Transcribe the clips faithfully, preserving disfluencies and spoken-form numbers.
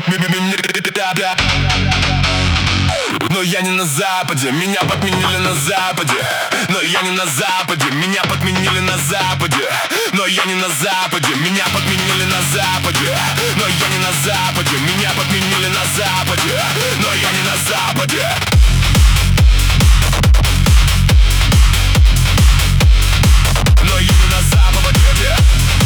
Но я не на Западе, меня подменили на Западе. Но я не на Западе, меня подменили на Западе. Но я не на Западе, меня подменили на Западе. Но я не на Западе, меня подменили на Западе. Но я не на Западе. Но я не на Западе.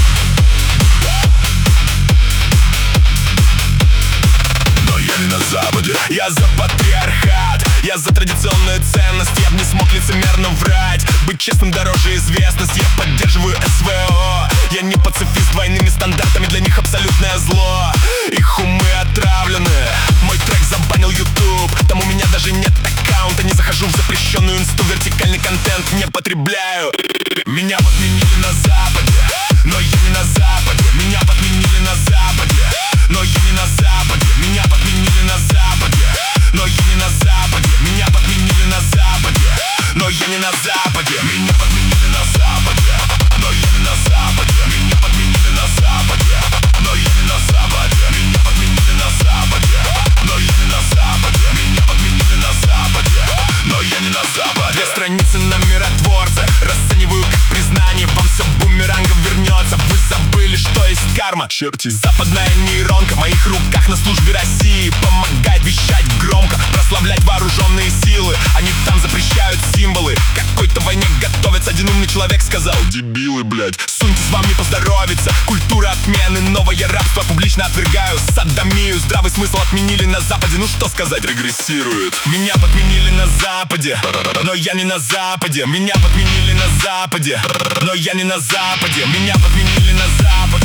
Но я не на Западе. Я за патриархат, я за традиционную ценность. Я б не смог лицемерно врать, быть честным дороже известности. Я поддерживаю эс вэ о. Я не пацифист, двойными стандартами для них абсолютное зло. Их умы отравлены, мой трек забанил ютуб. Там у меня даже нет аккаунта. Не захожу в запрещенную инсту, вертикальный контент не потребляю. Меня подменили на Западе, но я не на Западе. Меня подменили на Западе, но я не на Западе. Меня подменили на Западе, но я не на Западе. Меня подменили на Западе, но я не на Западе. Меня подменили на Западе, но я не на Западе. Меня подменили на Западе, но я не на Западе. Меня подменили на Западе, но я не на Западе. Меня подменили на Западе, но я не на Западе. Две страницы на миротворце, расцениваю как признание. Вам все бумерангом вернется. Вы забыли, что есть карма. Черти. Западная нейронка в моих руках на службе России. Помогает вещать громко, прославлять вооруженные силы. Они там запрещают символы. Какой-то войне готовится. Один умный человек сказал: дебилы, блять, суньтесь, вам не поздоровится. Культура отмены, новое рабство публично отвергаю. Садомию, здравый смысл отменили на Западе. Ну что сказать, регрессирует. Меня подменили на Западе, но я не на Западе. Меня подменили на Западе, но я не на Западе. Меня подменили на Западе,